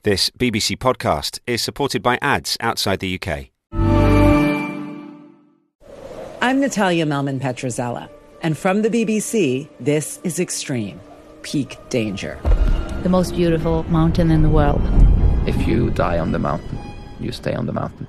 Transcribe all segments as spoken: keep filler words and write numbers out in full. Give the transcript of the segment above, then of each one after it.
This B B C podcast is supported by ads outside the U K. I'm Natalia Melman-Petrozella, and from the B B C, this is Extreme, Peak Danger. The most beautiful mountain in the world. If you die on the mountain, you stay on the mountain.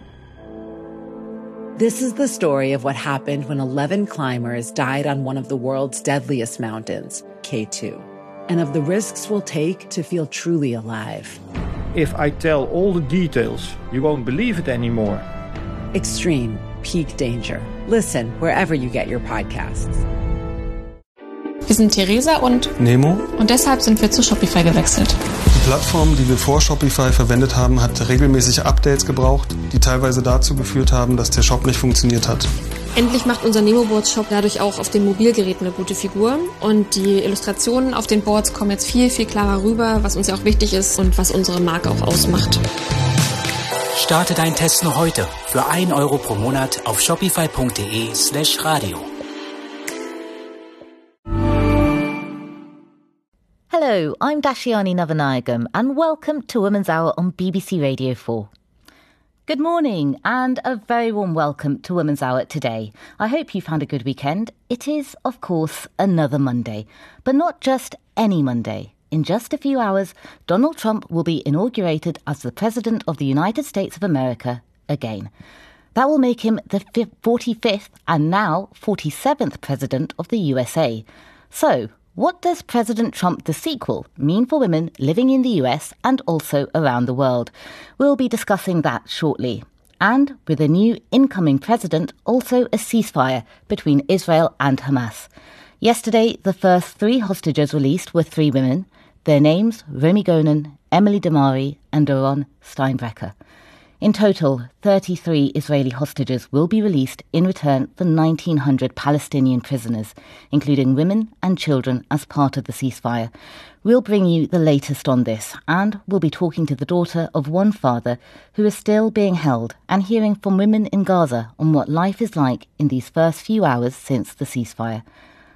This is the story of what happened when eleven climbers died on one of the world's deadliest mountains, K two, and of the risks we'll take to feel truly alive. If I tell all the details, you won't believe it anymore. Extreme, Peak Danger. Listen wherever you get your podcasts. Wir sind Theresa und Nemo. Und deshalb sind wir zu Shopify gewechselt. Die Plattform, die wir vor Shopify verwendet haben, hat regelmäßig Updates gebraucht, die teilweise dazu geführt haben, dass der Shop nicht funktioniert hat. Endlich macht unser Nemo-Boards-Shop dadurch auch auf den Mobilgeräten eine gute Figur. Und die Illustrationen auf den Boards kommen jetzt viel, viel klarer rüber, was uns ja auch wichtig ist und was unsere Marke auch ausmacht. Starte deinen Test noch heute für ein Euro pro Monat auf shopify.de slash radio. Hello, I'm Dashiani Navanayagam and welcome to Women's Hour on B B C Radio four. Good morning and a very warm welcome to Women's Hour today. I hope you found a good weekend. It is, of course, another Monday, but not just any Monday. In just a few hours, Donald Trump will be inaugurated as the President of the United States of America again. That will make him the forty-fifth and now forty-seventh President of the U S A. So, what does President Trump the sequel mean for women living in the U S and also around the world? We'll be discussing that shortly. And with a new incoming president, also a ceasefire between Israel and Hamas. Yesterday, the first three hostages released were three women. Their names, Romy Gonen, Emily Damari and Doron Steinbrecher. In total, thirty-three Israeli hostages will be released in return for nineteen hundred Palestinian prisoners, including women and children as part of the ceasefire. We'll bring you the latest on this, and we'll be talking to the daughter of one father who is still being held and hearing from women in Gaza on what life is like in these first few hours since the ceasefire.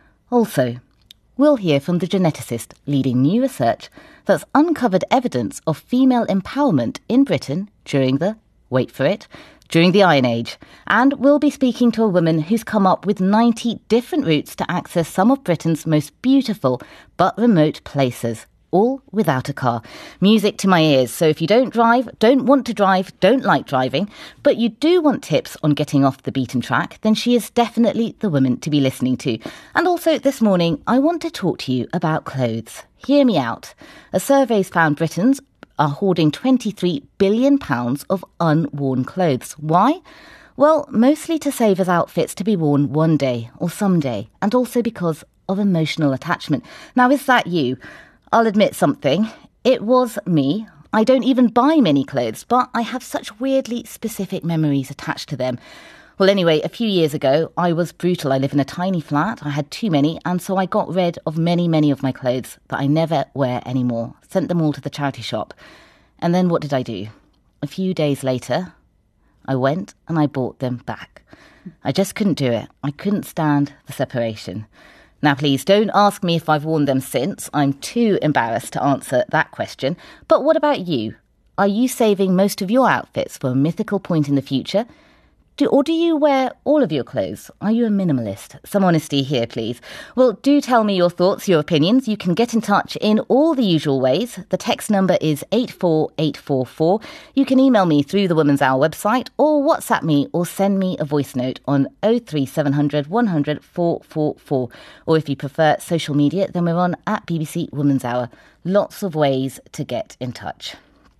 Also, we'll hear from the geneticist leading new research that's uncovered evidence of female empowerment in Britain during the, wait for it, during the Iron Age. And we'll be speaking to a woman who's come up with ninety different routes to access some of Britain's most beautiful but remote places, all without a car. Music to my ears, so if you don't drive, don't want to drive, don't like driving, but you do want tips on getting off the beaten track, then she is definitely the woman to be listening to. And also this morning, I want to talk to you about clothes. Hear me out. A survey's found Britons are hoarding twenty-three billion pounds of unworn clothes. Why? Well, mostly to save as outfits to be worn one day or someday, and also because of emotional attachment. Now, is that you? I'll admit something. It was me. I don't even buy many clothes, but I have such weirdly specific memories attached to them. Well, anyway, a few years ago, I was brutal. I live in a tiny flat. I had too many, and so I got rid of many, many of my clothes that I never wear anymore. Sent them all to the charity shop. And then what did I do? A few days later, I went and I bought them back. I just couldn't do it. I couldn't stand the separation. Now, please don't ask me if I've worn them since. I'm too embarrassed to answer that question. But what about you? Are you saving most of your outfits for a mythical point in the future? Do, or do you wear all of your clothes? Are you a minimalist? Some honesty here, please. Well, do tell me your thoughts, your opinions. You can get in touch in all the usual ways. The text number is eight four eight four four. You can email me through the Women's Hour website or WhatsApp me or send me a voice note on oh three seven hundred one hundred four four four. Or if you prefer social media, then we're on at B B C Women's Hour. Lots of ways to get in touch.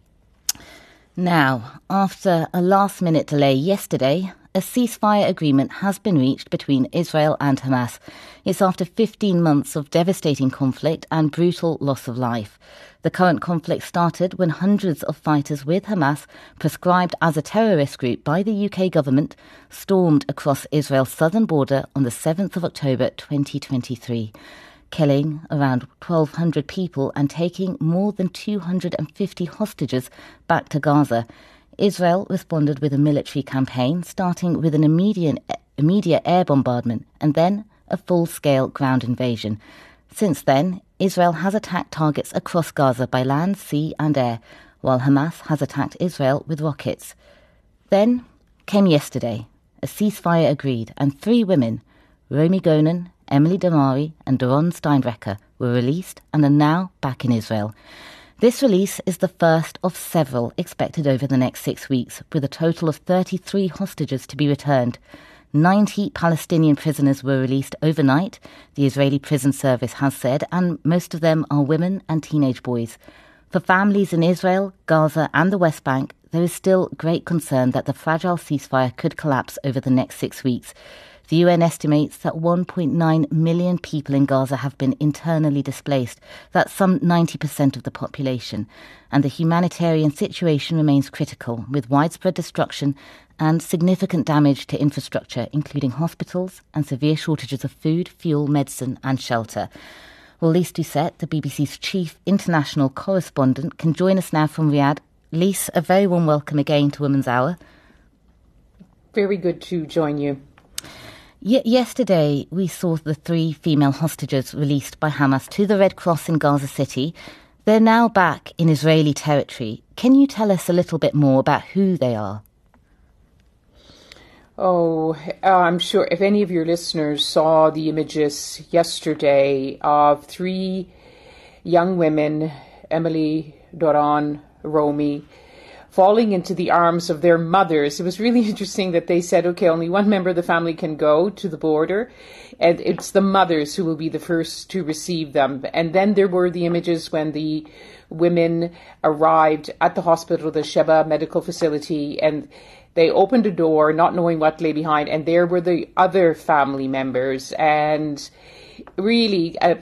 Now, after a last-minute delay yesterday, a ceasefire agreement has been reached between Israel and Hamas. It's after fifteen months of devastating conflict and brutal loss of life. The current conflict started when hundreds of fighters with Hamas, prescribed as a terrorist group by the U K government, stormed across Israel's southern border on the seventh of October twenty twenty-three. Killing around twelve hundred people and taking more than two hundred fifty hostages back to Gaza. Israel responded with a military campaign, starting with an immediate, immediate air bombardment and then a full-scale ground invasion. Since then, Israel has attacked targets across Gaza by land, sea and air, while Hamas has attacked Israel with rockets. Then came yesterday. A ceasefire agreed, and three women, Romy Gonen, Emily Damari and Doron Steinbrecher, were released and are now back in Israel. This release is the first of several expected over the next six weeks, with a total of thirty-three hostages to be returned. ninety Palestinian prisoners were released overnight, the Israeli Prison Service has said, and most of them are women and teenage boys. For families in Israel, Gaza and the West Bank, there is still great concern that the fragile ceasefire could collapse over the next six weeks. The U N estimates that one point nine million people in Gaza have been internally displaced. That's some ninety percent of the population. And the humanitarian situation remains critical, with widespread destruction and significant damage to infrastructure, including hospitals and severe shortages of food, fuel, medicine and shelter. Well, Lise Doucet, the B B C's chief international correspondent, can join us now from Riyadh. Lise, a very warm welcome again to Women's Hour. Very good to join you. Y- yesterday, we saw the three female hostages released by Hamas to the Red Cross in Gaza City. They're now back in Israeli territory. Can you tell us a little bit more about who they are? Oh, I'm sure if any of your listeners saw the images yesterday of three young women, Emily, Doron, Romy, falling into the arms of their mothers. It was really interesting that they said, okay, only one member of the family can go to the border, and it's the mothers who will be the first to receive them. And then there were the images when the women arrived at the hospital, the Sheba medical facility, and they opened a door, not knowing what lay behind, and there were the other family members. And really, uh,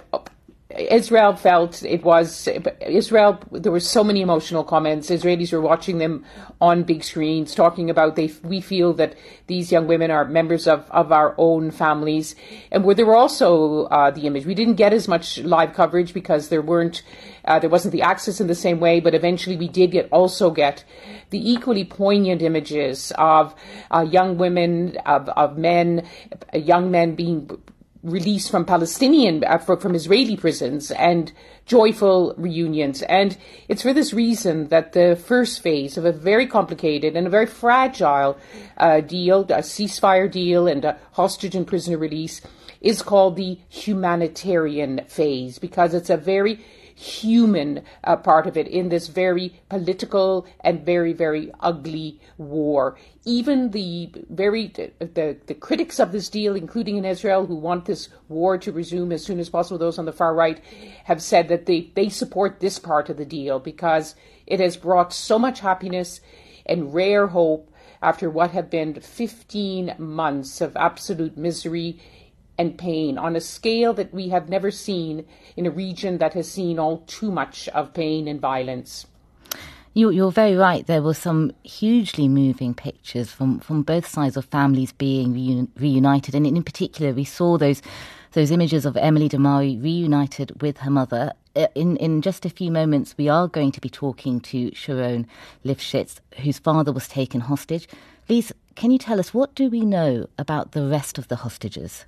Israel felt it was, Israel, there were so many emotional comments. Israelis were watching them on big screens, talking about they we feel that these young women are members of, of our own families. And where there were also uh, the image, we didn't get as much live coverage because there weren't, uh, there wasn't the access in the same way, but eventually we did get also get the equally poignant images of uh, young women, of, of men, uh, young men being released from Palestinian, uh, from Israeli prisons, and joyful reunions. And it's for this reason that the first phase of a very complicated and a very fragile uh, deal, a ceasefire deal and a hostage and prisoner release, is called the humanitarian phase, because it's a very human uh, part of it in this very political and very, very ugly war. Even the very the, the critics of this deal, including in Israel, who want this war to resume as soon as possible, those on the far right, have said that they, they support this part of the deal because it has brought so much happiness and rare hope after what have been fifteen months of absolute misery and pain on a scale that we have never seen in a region that has seen all too much of pain and violence. You, you're very right. There were some hugely moving pictures from, from both sides of families being reun- reunited. And in particular, we saw those those images of Emily Damari reunited with her mother. In, in just a few moments, we are going to be talking to Sharon Lifshitz, whose father was taken hostage. Lise, can you tell us, what do we know about the rest of the hostages?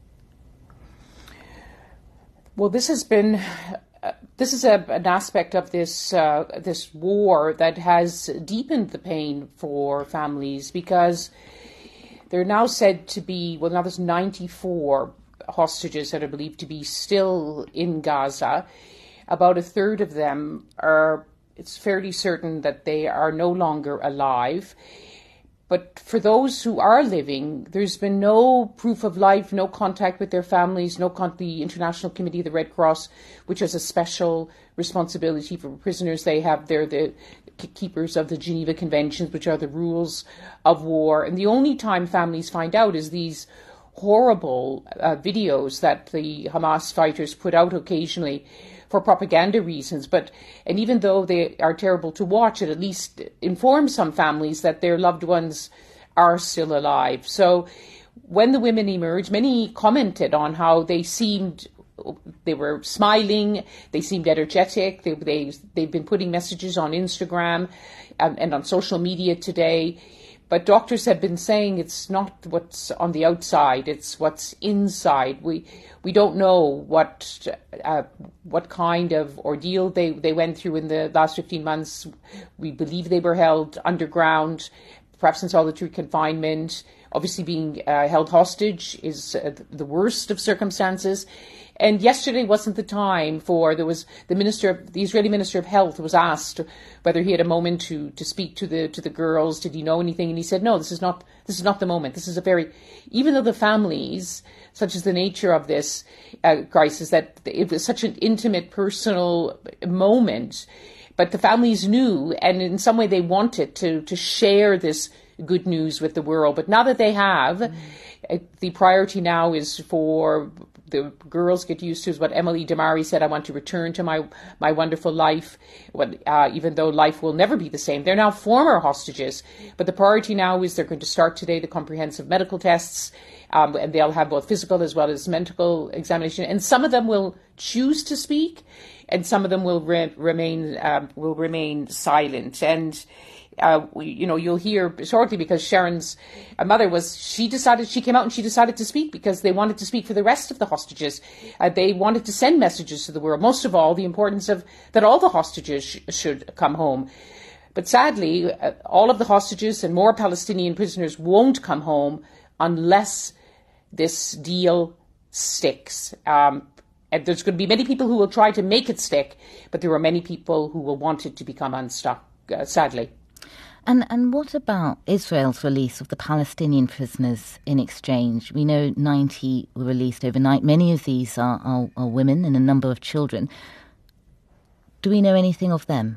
Well, this has been, uh, this is a, an aspect of this uh, this war that has deepened the pain for families, because they're now said to be, well, now there's ninety-four hostages that are believed to be still in Gaza. About a third of them are, it's fairly certain that they are no longer alive. But for those who are living, there's been no proof of life, no contact with their families, no con- the International Committee of the Red Cross, which has a special responsibility for prisoners. They have, they're the keepers of the Geneva Conventions, which are the rules of war. And the only time families find out is these horrible uh, videos that the Hamas fighters put out occasionally for propaganda reasons. But and even though they are terrible to watch, it at least informs some families that their loved ones are still alive. So when the women emerged, many commented on how they seemed, they were smiling, they seemed energetic, they, they, they've been putting messages on Instagram and, and on social media today. But doctors have been saying it's not what's on the outside, it's what's inside. We we don't know what uh, what kind of ordeal they, they went through in the last fifteen months. We believe they were held underground, perhaps in solitary confinement. Obviously being uh, held hostage is uh, the worst of circumstances. And yesterday wasn't the time for, there was the minister, the Israeli Minister of Health was asked whether he had a moment to, to speak to the to the girls. Did he know anything? And he said, no, this is not this is not the moment. This is a very, even though the families, such as the nature of this uh, crisis, that it was such an intimate, personal moment, but the families knew, and in some way they wanted to to share this good news with the world. But now that they have, mm. uh, the priority now is for the girls get used to is what Emily Damari said, I want to return to my, my wonderful life, when, uh, even though life will never be the same. They're now former hostages, but the priority now is they're going to start today the comprehensive medical tests, um, and they'll have both physical as well as mental examination. And some of them will choose to speak, and some of them will re- remain um, will remain silent. And Uh, we, you know, you'll hear shortly, because Sharon's mother was, she decided, she came out and she decided to speak because they wanted to speak for the rest of the hostages. Uh, they wanted to send messages to the world. Most of all, the importance of that all the hostages sh- should come home. But sadly, uh, all of the hostages and more Palestinian prisoners won't come home unless this deal sticks. Um, and there's going to be many people who will try to make it stick, but there are many people who will want it to become unstuck, uh, sadly. And and what about Israel's release of the Palestinian prisoners in exchange? We know ninety were released overnight. Many of these are, are, are women and a number of children. Do we know anything of them?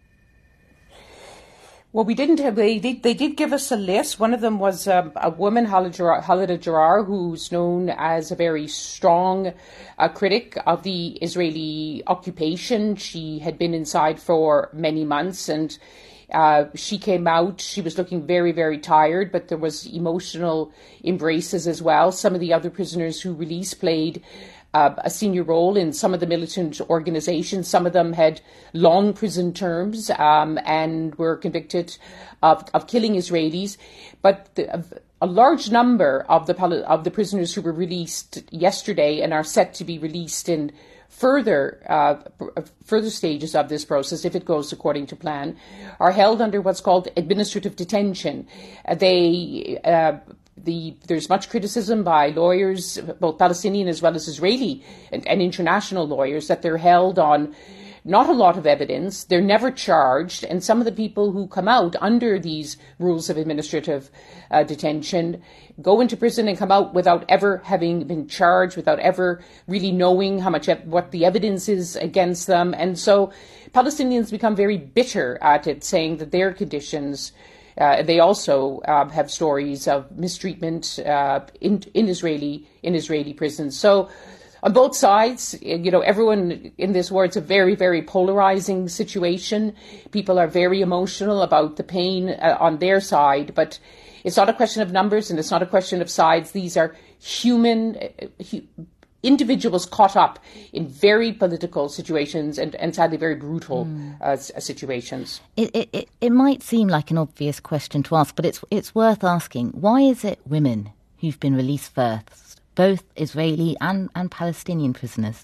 Well, we didn't have, they did, they did give us a list. One of them was um, a woman, Halida Jarar, who's known as a very strong uh, critic of the Israeli occupation. She had been inside for many months, and Uh, she came out, she was looking very, very tired, but there was emotional embraces as well. Some of the other prisoners who released played uh, a senior role in some of the militant organizations. Some of them had long prison terms um, and were convicted of, of killing Israelis. But the, a large number of the of the prisoners who were released yesterday and are set to be released in further uh, further stages of this process, if it goes according to plan, are held under what's called administrative detention. Uh, they uh, the there's much criticism by lawyers, both Palestinian as well as Israeli and, and international lawyers, that they're held on not a lot of evidence. They're never charged, and some of the people who come out under these rules of administrative uh, detention go into prison and come out without ever having been charged, without ever really knowing how much what the evidence is against them. And so Palestinians become very bitter at it, saying that their conditions, uh, they also uh, have stories of mistreatment uh, in, in Israeli in Israeli prisons. So on both sides, you know, everyone in this war, it's a very, very polarizing situation. People are very emotional about the pain uh, on their side, but it's not a question of numbers and it's not a question of sides. These are human uh, hu- individuals caught up in very political situations and, and sadly very brutal mm. uh, situations. It, it, it might seem like an obvious question to ask, but it's it's worth asking. Why is it women who've been released first, both Israeli and, and Palestinian prisoners?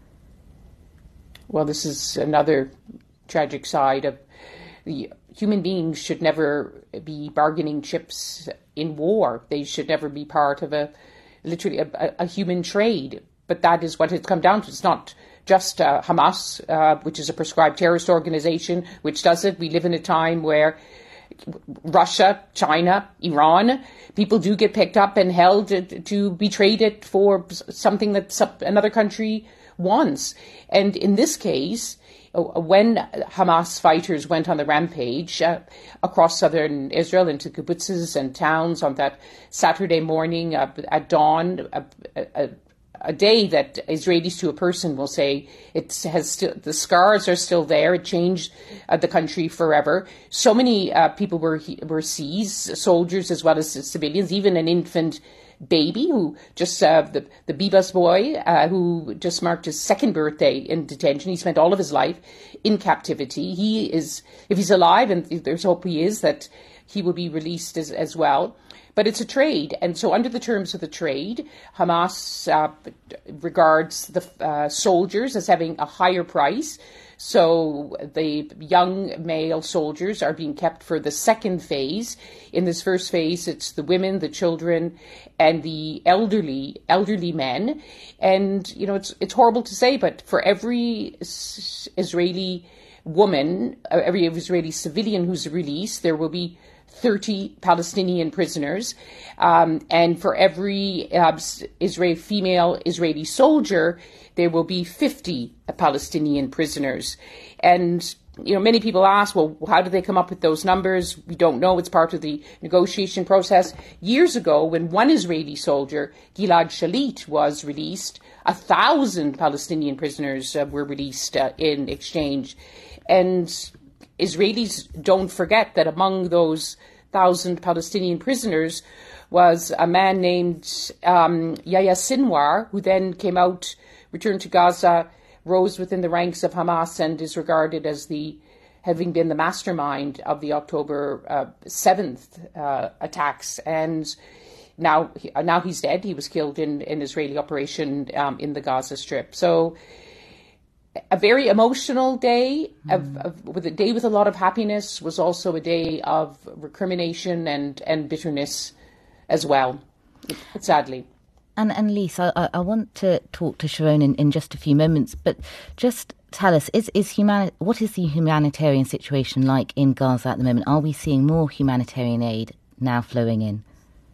Well, this is another tragic side of the human beings should never be bargaining chips in war. They should never be part of a literally a, a human trade. But that is what it's come down to. It's not just uh, Hamas, uh, which is a prescribed terrorist organization, which does it. We live in a time where Russia, China, Iran, people do get picked up and held to, to be traded for something that another country wants. And in this case, when Hamas fighters went on the rampage uh, across southern Israel into kibbutzes and towns on that Saturday morning uh, at dawn, a, a, a day that Israelis to a person will say it has still, the scars are still there. It changed uh, the country forever. So many uh, people were were seized, soldiers as well as civilians, even an infant baby who just uh, the the Bibas boy uh, who just marked his second birthday in detention. He spent all of his life in captivity. He is, if he's alive, and there's hope he is, that he will be released as, as well. But it's a trade. And so under the terms of the trade, Hamas uh, regards the uh, soldiers as having a higher price. So the young male soldiers are being kept for the second phase. In this first phase, it's the women, the children, and the elderly, elderly men. And, you know, it's it's horrible to say, but for every Israeli woman, every Israeli civilian who's released, there will be thirty Palestinian prisoners. Um, and for every uh, Israeli female Israeli soldier, there will be fifty Palestinian prisoners. And, you know, many people ask, well, how did they come up with those numbers? We don't know. It's part of the negotiation process. Years ago, when one Israeli soldier, Gilad Shalit, was released, a thousand Palestinian prisoners uh, were released uh, in exchange. And Israelis don't forget that among those thousand Palestinian prisoners was a man named um, Yahya Sinwar, who then came out, returned to Gaza, rose within the ranks of Hamas, and is regarded as the having been the mastermind of the October uh, seventh uh, attacks. And now, now he's dead. He was killed in an Israeli operation um, in the Gaza Strip. So, a very emotional day, mm. of, of, with a day with a lot of happiness, was also a day of recrimination and, and bitterness as well, sadly. And, and Lisa, I, I want to talk to Sharon in, in just a few moments, but just tell us, is, is humani- what is the humanitarian situation like in Gaza at the moment? Are we seeing more humanitarian aid now flowing in?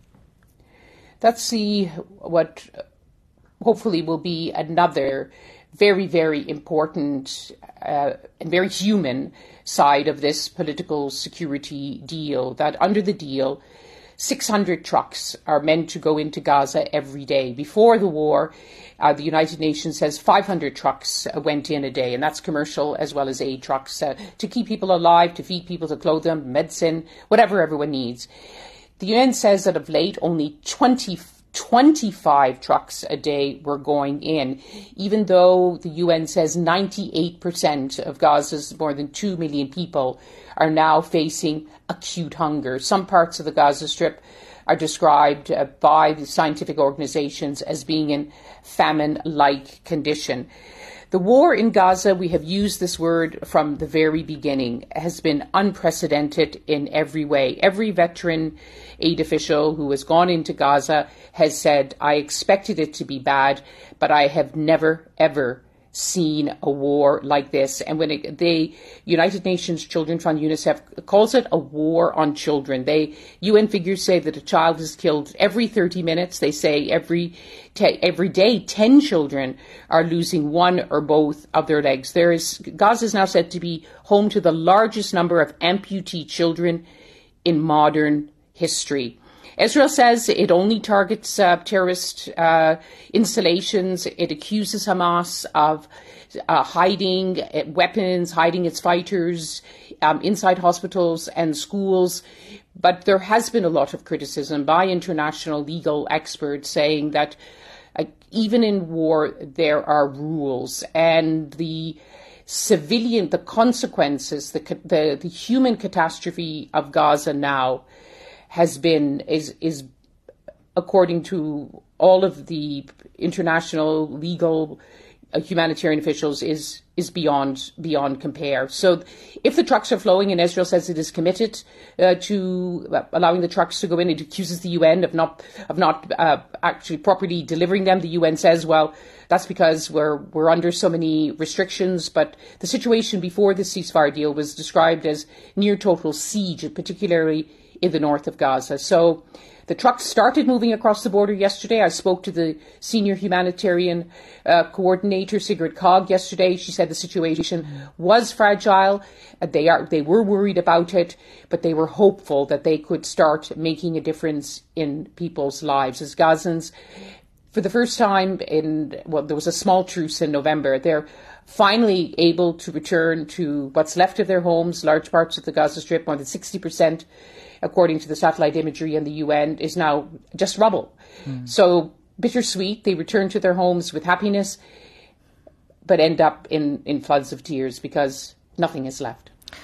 That's the, what hopefully will be another very, very important uh, and very human side of this political security deal, that under the deal, six hundred trucks are meant to go into Gaza every day. Before the war, uh, the United Nations says five hundred trucks uh, went in a day, and that's commercial as well as aid trucks uh, to keep people alive, to feed people, to clothe them, medicine, whatever everyone needs. The U N says that of late only twenty twenty-five trucks a day were going in, even though the U N says ninety-eight percent of Gaza's more than two million people are now facing acute hunger. Some parts of the Gaza Strip are described uh, by the scientific organizations as being in famine-like condition. The war in Gaza, we have used this word from the very beginning, has been unprecedented in every way. Every veteran aid official who has gone into Gaza has said, I expected it to be bad, but I have never, ever seen a war like this. And when it, the United Nations Children's Fund, UNICEF, calls it a war on children. They U N figures say that a child is killed every thirty minutes. They say every te- every day ten children are losing one or both of their legs. There is Gaza is now said to be home to the largest number of amputee children in modern history. Israel says it only targets uh, terrorist uh, installations. It accuses Hamas of uh, hiding weapons, hiding its fighters um, inside hospitals and schools. But there has been a lot of criticism by international legal experts saying that uh, even in war, there are rules, and the civilian, the consequences, the, the, the human catastrophe of Gaza now has been, is, is according to all of the international legal uh, humanitarian officials, is is beyond beyond compare. So if the trucks are flowing, and Israel says it is committed uh, to uh, allowing the trucks to go in, it accuses the U N of not of not uh, actually properly delivering them. The U N says, well, that's because we're we're under so many restrictions. But the situation before the ceasefire deal was described as near total siege, particularly in the north of Gaza. So the trucks started moving across the border yesterday. I spoke to the senior humanitarian uh, coordinator, Sigrid Kaag, yesterday. She said the situation was fragile. Uh, they are they were worried about it, but they were hopeful that they could start making a difference in people's lives. As Gazans, for the first time in, well, there was a small truce in November. They're finally able to return to what's left of their homes. Large parts of the Gaza Strip, more than sixty percent, according to the satellite imagery and the U N, is now just rubble. Mm. So bittersweet. They return to their homes with happiness, but end up in, in floods of tears because nothing is left.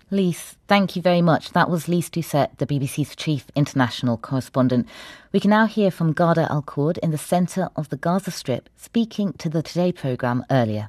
Lise, thank you very much. That was Lise Doucet, the B B C's chief international correspondent. We can now hear from Ghada Al-Kurd in the centre of the Gaza Strip, speaking to the Today programme earlier.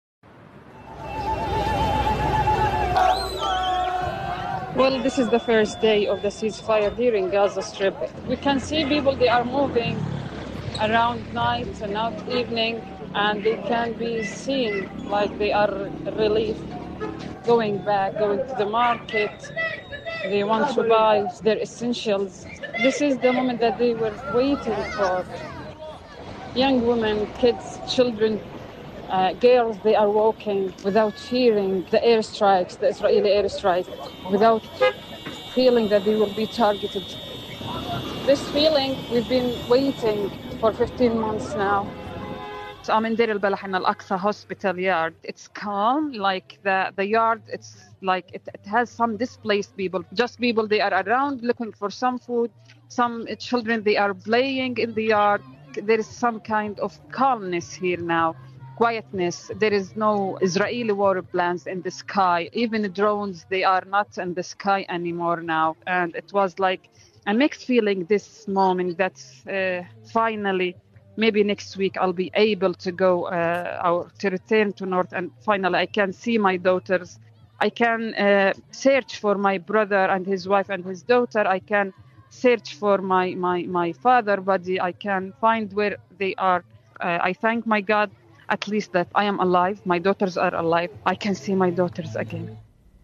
Well, this is the first day of the ceasefire here in Gaza Strip. We can see people, they are moving around night and out evening, and they can be seen like they are relieved, going back, going to the market. They want to buy their essentials. This is the moment that they were waiting for. Young women, kids, children, uh, girls, they are walking without fearing the airstrikes, the Israeli airstrike, without feeling that they will be targeted. This feeling, we've been waiting for fifteen months now. So I'm in Deir al-Balah in Al-Aqsa hospital yard. It's calm, like the, the yard, it's like it, it has some displaced people. Just people, they are around looking for some food. Some children, they are playing in the yard. There is some kind of calmness here now. Quietness. There is no Israeli war plans in the sky. Even the drones, they are not in the sky anymore now. And it was like a mixed feeling this moment that uh, finally, maybe next week I'll be able to go uh, or to return to North, and finally I can see my daughters. I can uh, search for my brother and his wife and his daughter. I can search for my, my, my father body. I can find where they are. Uh, I thank my God at least that I am alive, my daughters are alive, I can see my daughters again.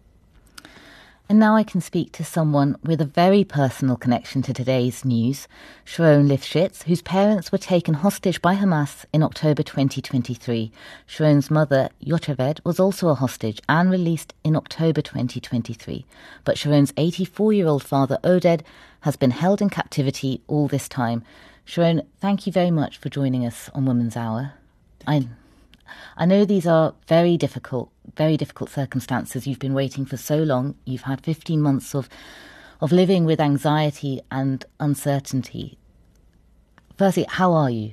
And now I can speak to someone with a very personal connection to today's news, Sharon Lifshitz, whose parents were taken hostage by Hamas in October twenty twenty-three. Sharon's mother, Yocheved, was also a hostage and released in October twenty twenty-three. But Sharon's eighty-four-year-old father, Oded, has been held in captivity all this time. Sharon, thank you very much for joining us on Women's Hour. I, I know these are very difficult, very difficult circumstances. You've been waiting for so long. You've had fifteen months of, of living with anxiety and uncertainty. Firstly, how are you?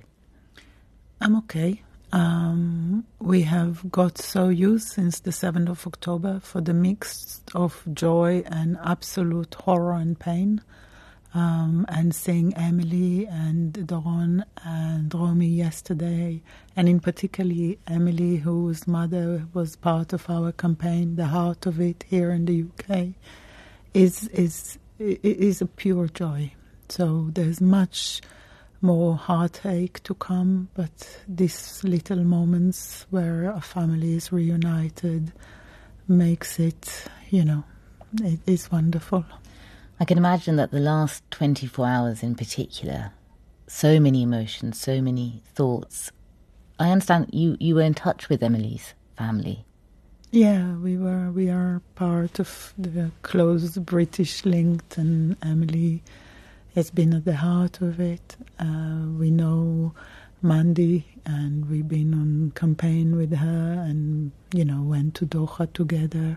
I'm okay. Um, we have got so used since the seventh of October for the mix of joy and absolute horror and pain. Um, and seeing Emily and Doron and Romy yesterday, and in particularly Emily, whose mother was part of our campaign, the heart of it here in the U K, is is is a pure joy. So there's much more heartache to come, but these little moments where a family is reunited makes it, you know, it is wonderful. I can imagine that the last twenty-four hours in particular, so many emotions, so many thoughts. I understand you, you were in touch with Emily's family. Yeah, we were. We are part of the close British link, and Emily has been at the heart of it. Uh, we know Mandy, and we've been on campaign with her, and you know went to Doha together.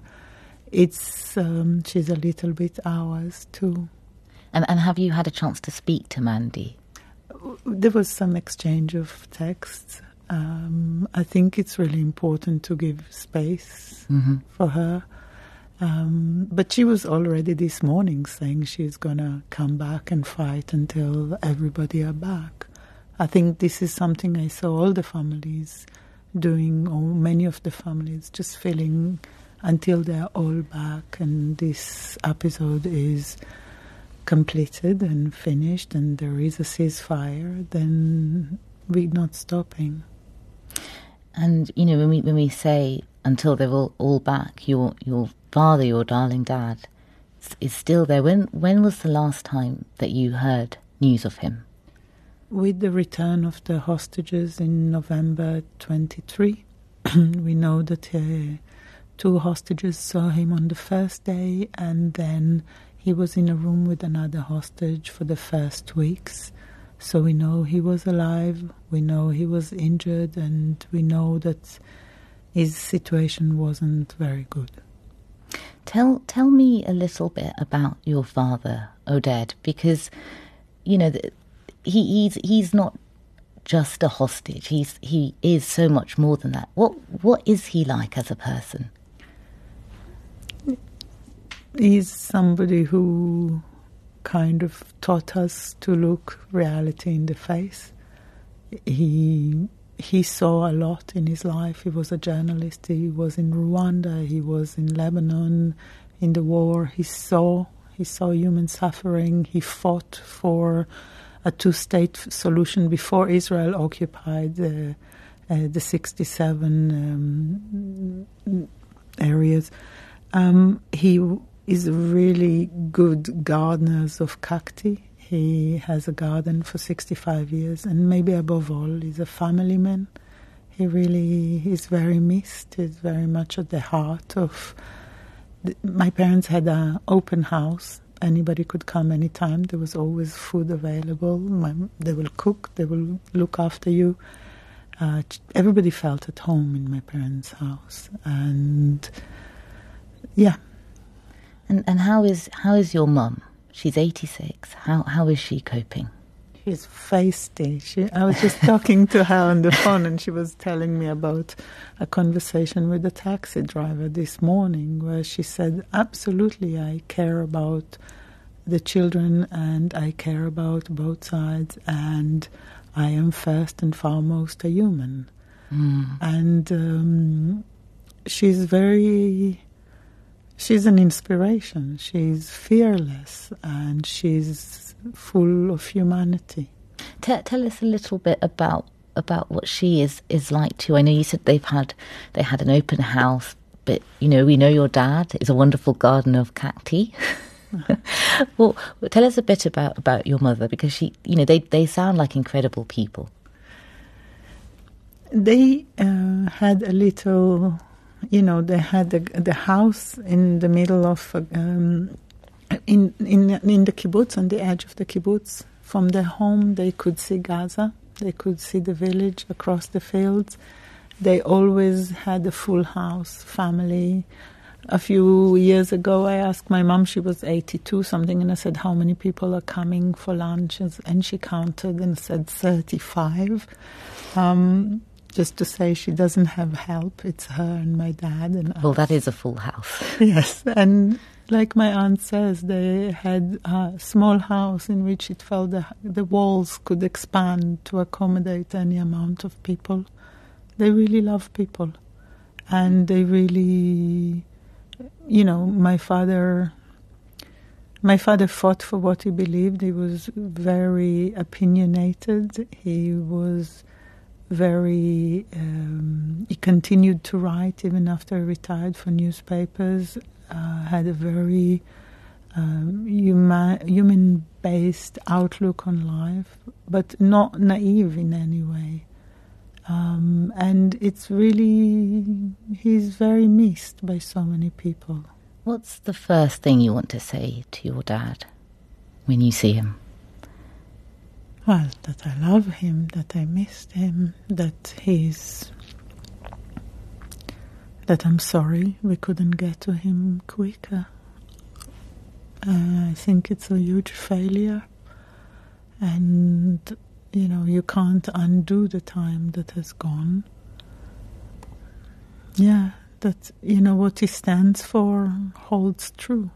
It's um, she's a little bit ours too. And and have you had a chance to speak to Mandy? There was some exchange of texts. Um, I think it's really important to give space mm-hmm. for her. Um, but she was already this morning saying she's going to come back and fight until everybody are back. I think this is something I saw all the families doing, or many of the families, just feeling until they're all back and this episode is completed and finished and there is a ceasefire, then we're not stopping. And, you know, when we when we say until they're all, all back, your your father, your darling dad, is still there. When when was the last time that you heard news of him? With the return of the hostages in November twenty-three, we know that uh, two hostages saw him on the first day, and then he was in a room with another hostage for the first weeks. So we know he was alive, we know he was injured, and we know that his situation wasn't very good. Tell tell me a little bit about your father, Oded, because, you know, he, he's he's not just a hostage. He's he is so much more than that. What what is he like as a person? he's somebody who kind of taught us to look reality in the face. He he saw a lot in his life. He was a journalist. He was in Rwanda. He was in Lebanon in the war. He saw he saw human suffering. He fought for a two-state solution before Israel occupied uh, uh, the sixty-seven um, areas. Um, he is a really good gardener of cacti. He has a garden for sixty-five years, and maybe above all, he's a family man. He really is very missed. He's very much at the heart of... The, my parents had an open house. Anybody could come anytime. There was always food available. My, they will cook. They will look after you. Uh, everybody felt at home in my parents' house. And, yeah. And and how is how is your mum? She's eighty-six. How how is she coping? She's feisty. She, I was just talking to her on the phone, and she was telling me about a conversation with a taxi driver this morning, where she said, "Absolutely, I care about the children, and I care about both sides, and I am first and foremost a human." Mm. And um, she's very. She's an inspiration. She's fearless, and she's full of humanity. Tell, tell us a little bit about about what she is, is like too. I know you said they've had they had an open house, but you know we know your dad is a wonderful gardener of cacti. Well, tell us a bit about, about your mother, because she, you know, they they sound like incredible people. They uh, had a little. You know, they had the, the house in the middle of, um, in, in in the kibbutz, on the edge of the kibbutz. From their home, they could see Gaza. They could see the village across the fields. They always had a full house, family. A few years ago, I asked my mom, she was eighty-two something, and I said, how many people are coming for lunch? And she counted and said thirty-five. Um Just to say she doesn't have help. It's her and my dad and us. Well, that is a full house. Yes, and like my aunt says, they had a small house in which it felt the, the walls could expand to accommodate any amount of people. They really love people. And they really, you know, my father... My father fought for what he believed. He was very opinionated. He was... Very, um, he continued to write even after he retired for newspapers. Uh, had a very um, human, human-based outlook on life, but not naive in any way. Um, and it's really, he's very missed by so many people. What's the first thing you want to say to your dad when you see him? Well, that I love him, that I missed him, that he's... that I'm sorry we couldn't get to him quicker. Uh, I think it's a huge failure. And, you know, you can't undo the time that has gone. Yeah, that, you know, what he stands for holds true.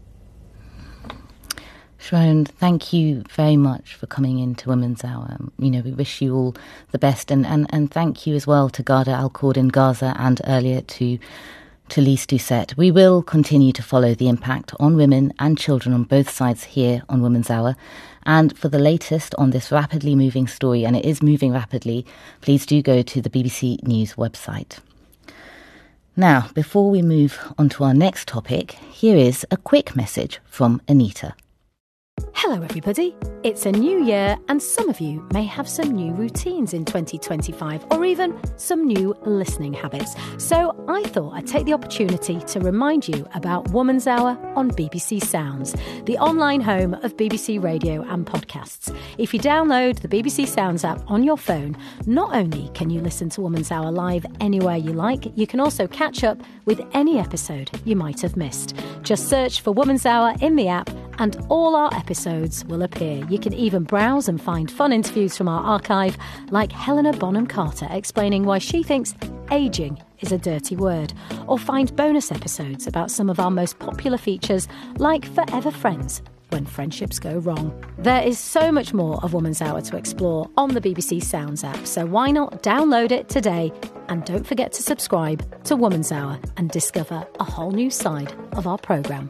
Sharon, thank you very much for coming into Women's Hour. You know, we wish you all the best, and, and, and thank you as well to Ghada Al-Kurd in Gaza, and earlier to, to Lise Doucet. We will continue to follow the impact on women and children on both sides here on Women's Hour. And for the latest on this rapidly moving story, and it is moving rapidly, please do go to the B B C News website. Now, before we move on to our next topic, here is a quick message from Anita. Hello everybody, it's a new year and some of you may have some new routines in twenty twenty-five or even some new listening habits. So I thought I'd take the opportunity to remind you about Woman's Hour on B B C Sounds, the online home of B B C Radio and podcasts. If you download the B B C Sounds app on your phone, not only can you listen to Woman's Hour live anywhere you like, you can also catch up with any episode you might have missed. Just search for Woman's Hour in the app and all our episodes will appear. You can even browse and find fun interviews from our archive, like Helena Bonham Carter explaining why she thinks ageing is a dirty word, or find bonus episodes about some of our most popular features, like Forever Friends, when friendships go wrong. There is so much more of Woman's Hour to explore on the B B C Sounds app, so why not download it today? And don't forget to subscribe to Woman's Hour and discover a whole new side of our programme.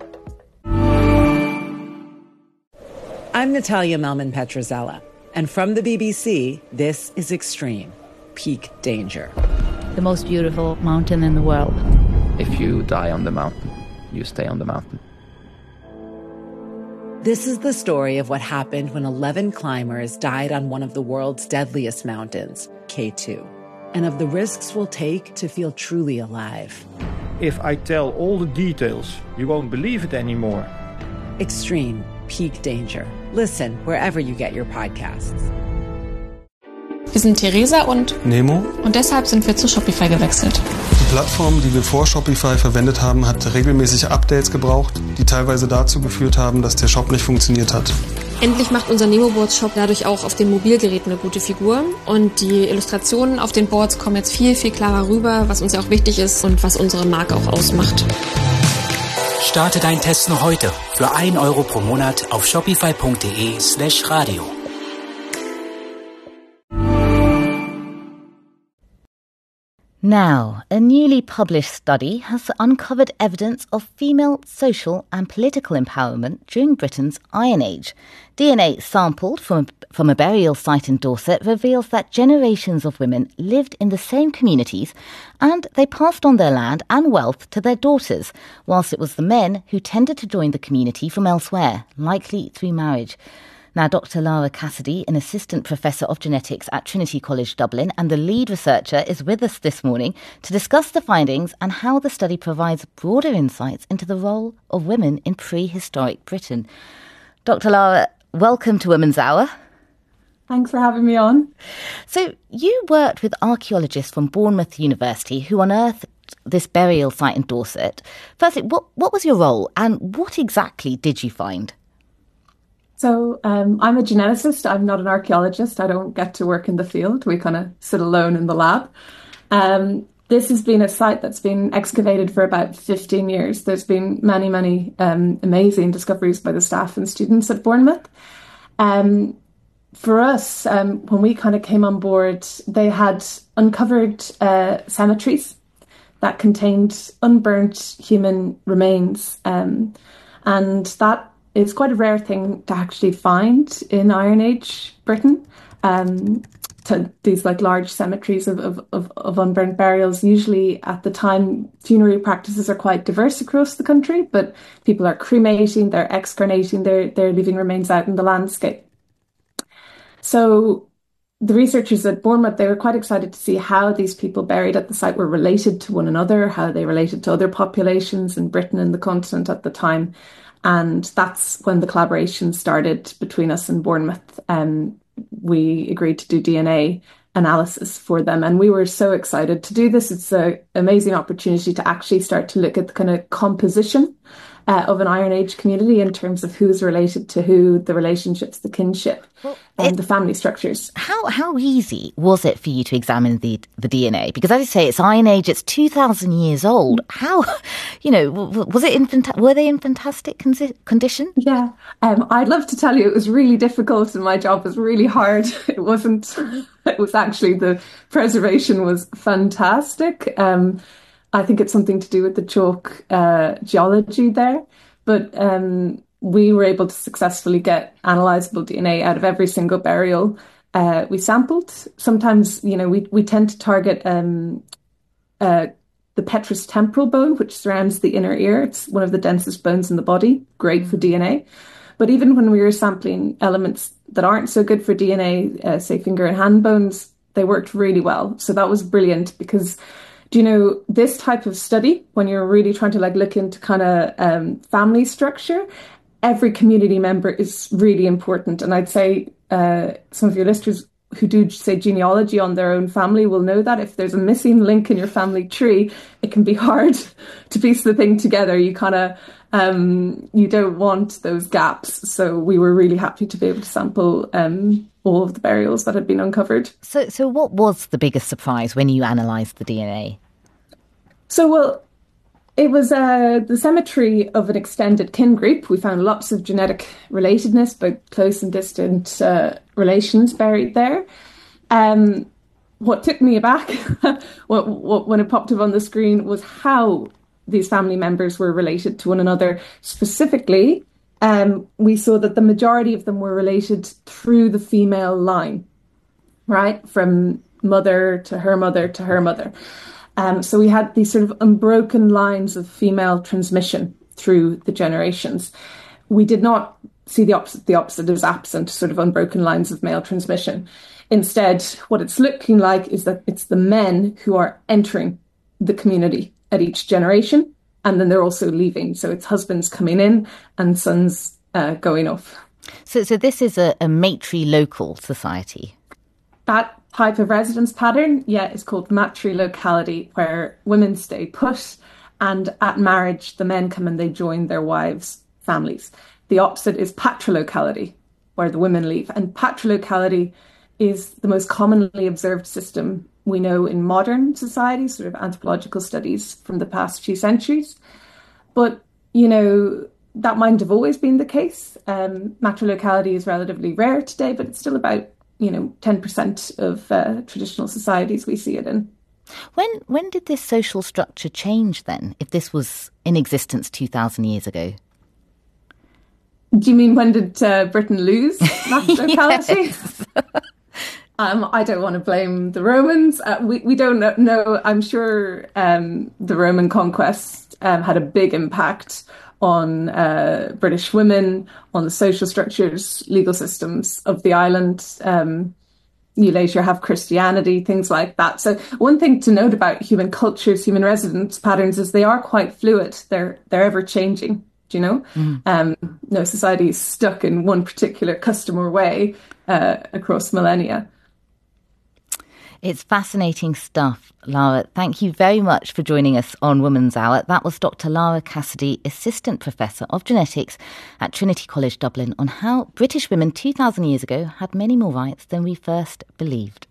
I'm Natalia Melman-Petrozella, and from the B B C, this is Extreme, Peak Danger. The most beautiful mountain in the world. If you die on the mountain, you stay on the mountain. This is the story of what happened when eleven climbers died on one of the world's deadliest mountains, K two, and of the risks we'll take to feel truly alive. If I tell all the details, you won't believe it anymore. Extreme, Peak Danger. Listen wherever you get your podcasts. Wir sind Theresa und Nemo. Und deshalb sind wir zu Shopify gewechselt. Die Plattform, die wir vor Shopify verwendet haben, hat regelmäßig Updates gebraucht, die teilweise dazu geführt haben, dass der Shop nicht funktioniert hat. Endlich macht unser Nemo-Boards-Shop dadurch auch auf den Mobilgeräten eine gute Figur. Und die Illustrationen auf den Boards kommen jetzt viel, viel klarer rüber, was uns ja auch wichtig ist und was unsere Marke auch ausmacht. Starte dein Test noch heute für ein Euro pro Monat auf shopify.de slash radio. Now, a newly published study has uncovered evidence of female social and political empowerment during Britain's Iron Age. D N A sampled from, from a burial site in Dorset reveals that generations of women lived in the same communities and they passed on their land and wealth to their daughters, whilst it was the men who tended to join the community from elsewhere, likely through marriage. Now, Doctor Lara Cassidy, an assistant professor of genetics at Trinity College Dublin and the lead researcher, is with us this morning to discuss the findings and how the study provides broader insights into the role of women in prehistoric Britain. Doctor Lara, welcome to Women's Hour. Thanks for having me on. So you worked with archaeologists from Bournemouth University who unearthed this burial site in Dorset. Firstly, what, what was your role and what exactly did you find? So um, I'm a geneticist. I'm not an archaeologist. I don't get to work in the field. We kind of sit alone in the lab. Um, this has been a site that's been excavated for about fifteen years. There's been many, many um, amazing discoveries by the staff and students at Bournemouth. Um, for us, um, when we kind of came on board, they had uncovered uh, cemeteries that contained unburnt human remains. Um, and that It's quite a rare thing to actually find in Iron Age Britain. Um, to these like large cemeteries of, of, of, of unburnt burials. Usually at the time, funerary practices are quite diverse across the country, but people are cremating, they're excarnating, they're, they're leaving remains out in the landscape. So the researchers at Bournemouth, they were quite excited to see how these people buried at the site were related to one another, how they related to other populations in Britain and the continent at the time. And that's when the collaboration started between us and Bournemouth. Um, we agreed to do D N A analysis for them. And we were so excited to do this. It's an amazing opportunity to actually start to look at the kind of composition uh, of an Iron Age community in terms of who's related to who, the relationships, the kinship, well, and it, the family structures. How how easy was it for you to examine the the D N A? Because as you say, it's Iron Age, it's two thousand years old. How, you know, was it in, were they in fantastic condition? Yeah, um, I'd love to tell you it was really difficult and my job was really hard. It wasn't, it was actually, the preservation was fantastic. Um, I think it's something to do with the chalk uh, geology there. But um, we were able to successfully get analysable D N A out of every single burial uh, we sampled. Sometimes, you know, we, we tend to target um, uh, the petrous temporal bone, which surrounds the inner ear. It's one of the densest bones in the body, great for D N A. But even when we were sampling elements that aren't so good for D N A, uh, say finger and hand bones, they worked really well. So that was brilliant because, do you know, this type of study, when you're really trying to like look into kind of um, family structure, every community member is really important. And I'd say uh, some of your listeners who do say genealogy on their own family will know that if there's a missing link in your family tree, it can be hard to piece the thing together. You kind of, um, you don't want those gaps. So we were really happy to be able to sample um, all of the burials that had been uncovered. So, so what was the biggest surprise when you analysed the D N A? So, well, it was uh, the cemetery of an extended kin group. We found lots of genetic relatedness, both close and distant uh, relations buried there. Um, what took me aback what, what, when it popped up on the screen was how these family members were related to one another. Specifically, um, we saw that the majority of them were related through the female line, right? From mother to her mother to her mother. Um, so we had these sort of unbroken lines of female transmission through the generations. We did not see the opposite. The opposite is absent, sort of unbroken lines of male transmission. Instead, what it's looking like is that it's the men who are entering the community at each generation, and then they're also leaving. So it's husbands coming in and sons uh, going off. So, so this is a, a matrilocal society. That type of residence pattern, yeah, is called matrilocality, where women stay put, and at marriage, the men come and they join their wives' families. The opposite is patrilocality, where the women leave. And patrilocality is the most commonly observed system we know in modern societies, sort of anthropological studies from the past few centuries. But, you know, that mightn't have always been the case. Um, matrilocality is relatively rare today, but it's still about, you know, ten percent of uh, traditional societies we see it in. When when did this social structure change then, if this was in existence two thousand years ago? Do you mean when did uh, Britain lose matrilocality? um, I don't want to blame the Romans. Uh, we, we don't know. I'm sure um, the Roman conquest um, had a big impact on uh, British women, on the social structures, legal systems of the island. Um, you later have Christianity, things like that. So one thing to note about human cultures, human residence patterns, is they are quite fluid. They're they're ever changing. Do you know? Mm. Um, no society is stuck in one particular custom or way uh, across millennia. It's fascinating stuff, Lara. Thank you very much for joining us on Woman's Hour. That was Doctor Lara Cassidy, Assistant Professor of Genetics at Trinity College Dublin, on how British women two thousand years ago had many more rights than we first believed.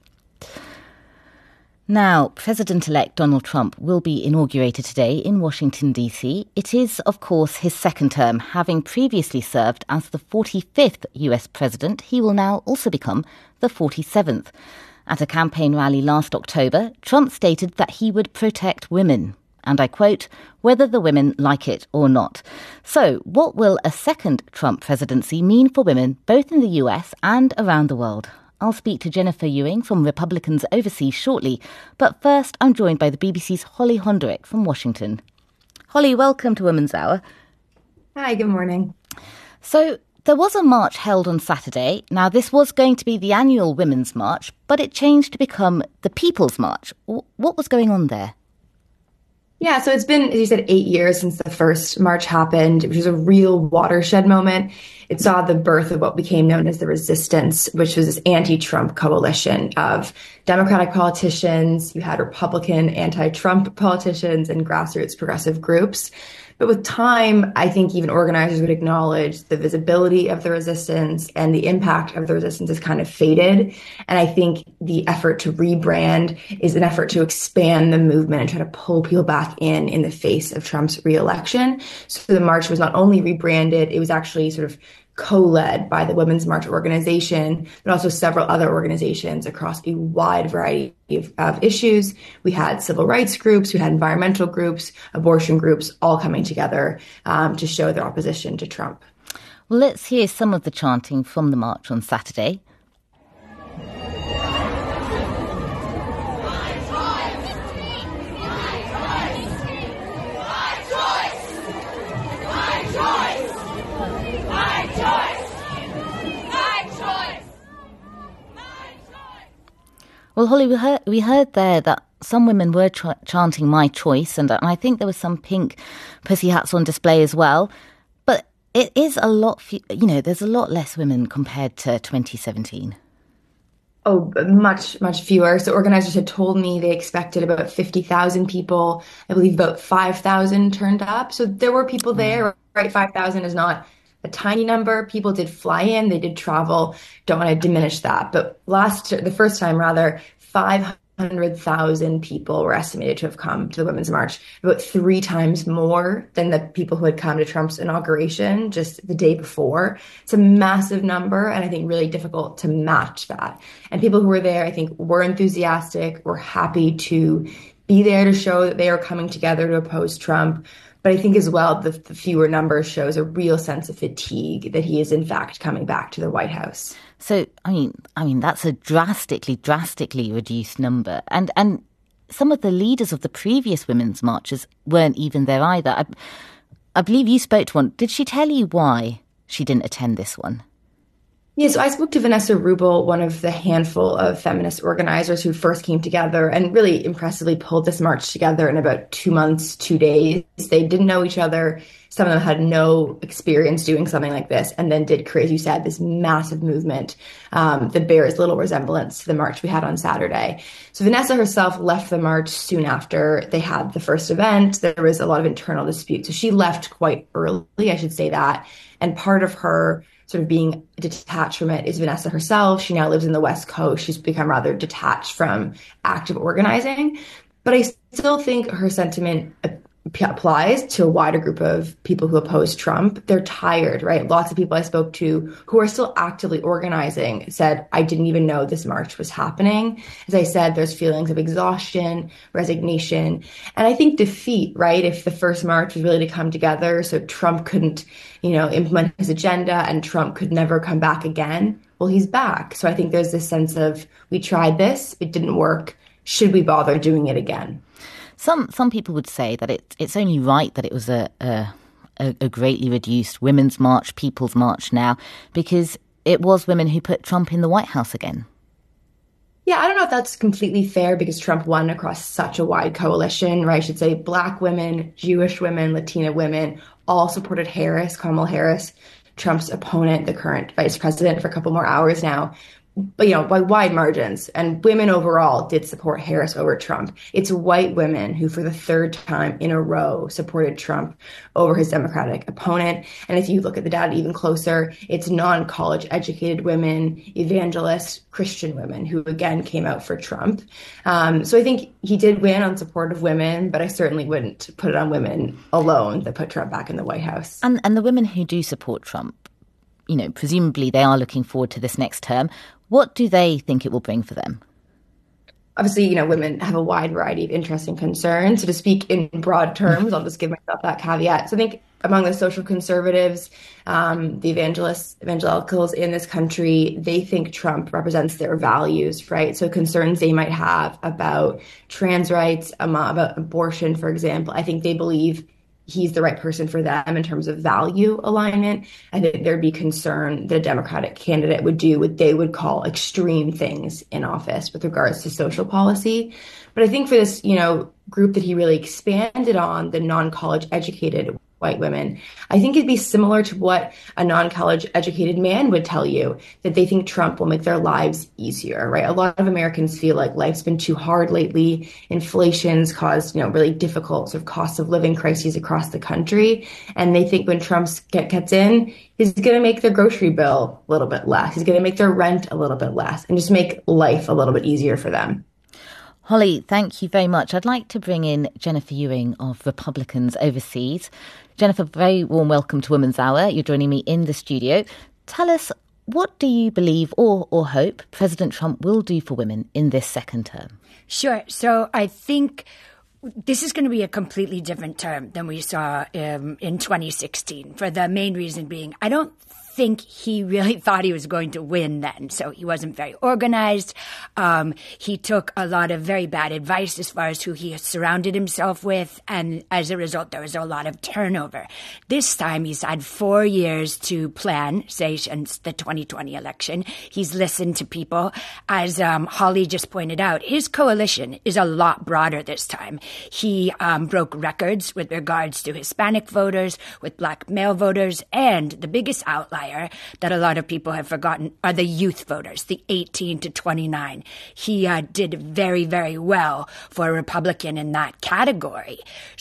Now, President-elect Donald Trump will be inaugurated today in Washington, D C. It is, of course, his second term. Having previously served as the forty-fifth U S president, he will now also become the forty-seventh. At a campaign rally last October, Trump stated that he would protect women, and I quote, whether the women like it or not. So, what will a second Trump presidency mean for women, both in the U S and around the world? I'll speak to Jennifer Ewing from Republicans Overseas shortly, but first I'm joined by the B B C's Holly Honderick from Washington. Holly, welcome to Women's Hour. Hi, good morning. So, there was a march held on Saturday. Now, this was going to be the annual Women's March, but it changed to become the People's March. What was going on there? Yeah, so it's been, as you said, eight years since the first march happened, which was a real watershed moment. It saw the birth of what became known as the Resistance, which was this anti-Trump coalition of Democratic politicians. You had Republican anti-Trump politicians and grassroots progressive groups. But with time, I think even organizers would acknowledge the visibility of the resistance and the impact of the resistance has kind of faded. And I think the effort to rebrand is an effort to expand the movement and try to pull people back in in the face of Trump's reelection. So the march was not only rebranded, it was actually sort of co-led by the Women's March organization, but also several other organizations across a wide variety of, of issues. We had civil rights groups, we had environmental groups, abortion groups, all coming together um, to show their opposition to Trump. Well, let's hear some of the chanting from the march on Saturday. Well, Holly, we heard, we heard there that some women were ch- chanting "My Choice," and I think there was some pink pussy hats on display as well. But it is a lot, fe- you know, there's a lot less women compared to twenty seventeen. Oh, much, much fewer. So organizers had told me they expected about fifty thousand people. I believe about five thousand turned up. So there were people there, right? five thousand is not a tiny number. People did fly in, they did travel. Don't want to diminish that. But last, the first time rather, five hundred thousand people were estimated to have come to the Women's March, about three times more than the people who had come to Trump's inauguration just the day before. It's a massive number, and I think really difficult to match that. And people who were there, I think, were enthusiastic, were happy to be there to show that they are coming together to oppose Trump. But I think as well, the, the fewer numbers shows a real sense of fatigue that he is in fact coming back to the White House. So, I mean, I mean that's a drastically, drastically reduced number. And and some of the leaders of the previous women's marches weren't even there either. I, I believe you spoke to one. Did she tell you why she didn't attend this one? Yeah, so I spoke to Vanessa Rubel, one of the handful of feminist organizers who first came together and really impressively pulled this march together in about two months, two days. They didn't know each other. Some of them had no experience doing something like this, and then did create, as you said, this massive movement um, that bears little resemblance to the march we had on Saturday. So Vanessa herself left the march soon after they had the first event. There was a lot of internal dispute. So she left quite early, I should say that. And part of her sort of being detached from it is Vanessa herself. She now lives in the West Coast. She's become rather detached from active organizing. But I still think her sentiment applies to a wider group of people who oppose Trump. They're tired, right? Lots of people I spoke to who are still actively organizing said, I didn't even know this march was happening. As I said, there's feelings of exhaustion, resignation, and I think defeat, right? If the first march was really to come together so Trump couldn't, you know, implement his agenda and Trump could never come back again, well, he's back. So I think there's this sense of, we tried this, it didn't work. Should we bother doing it again? Some some people would say that it, it's only right that it was a, a a greatly reduced women's march, people's march now, because it was women who put Trump in the White House again. Yeah, I don't know if that's completely fair because Trump won across such a wide coalition, right? I should say Black women, Jewish women, Latina women all supported Harris, Kamala Harris, Trump's opponent, the current vice president, for a couple more hours now. But, you know, by wide margins, and women overall did support Harris over Trump. It's white women who, for the third time in a row, supported Trump over his Democratic opponent. And if you look at the data even closer, it's non-college educated women, evangelist Christian women who, again, came out for Trump. Um, so I think he did win on support of women, but I certainly wouldn't put it on women alone that put Trump back in the White House. And, and the women who do support Trump, you know, presumably they are looking forward to this next term. What do they think it will bring for them? Obviously, you know, women have a wide variety of interests and concerns. So to speak in broad terms, I'll just give myself that caveat. So I think among the social conservatives, um, the evangelists, evangelicals in this country, they think Trump represents their values, right? So concerns they might have about trans rights, about abortion, for example, I think they believe he's the right person for them in terms of value alignment. I think there'd be concern that a Democratic candidate would do what they would call extreme things in office with regards to social policy. But I think for this, you know, group that he really expanded on, the non-college educated white women, I think it'd be similar to what a non-college educated man would tell you, that they think Trump will make their lives easier, right? A lot of Americans feel like life's been too hard lately. Inflation's caused, you know, really difficult sort of cost of living crises across the country. And they think when Trump get, gets in, he's going to make their grocery bill a little bit less. He's going to make their rent a little bit less and just make life a little bit easier for them. Holly, thank you very much. I'd like to bring in Jennifer Ewing of Republicans Overseas. Jennifer, very warm welcome to Women's Hour. You're joining me in the studio. Tell us, what do you believe or, or hope President Trump will do for women in this second term? Sure. So I think this is going to be a completely different term than we saw um, in twenty sixteen, for the main reason being, I don't think he really thought he was going to win then. So he wasn't very organized. Um, he took a lot of very bad advice as far as who he surrounded himself with. And as a result, there was a lot of turnover. This time he's had four years to plan, say, since the twenty twenty election. He's listened to people. As um, Holly just pointed out, his coalition is a lot broader this time. He um, broke records with regards to Hispanic voters, with Black male voters, and the biggest outlier outlier that a lot of people have forgotten are the youth voters, the eighteen to twenty-nine. He uh, did very, very well for a Republican in that category.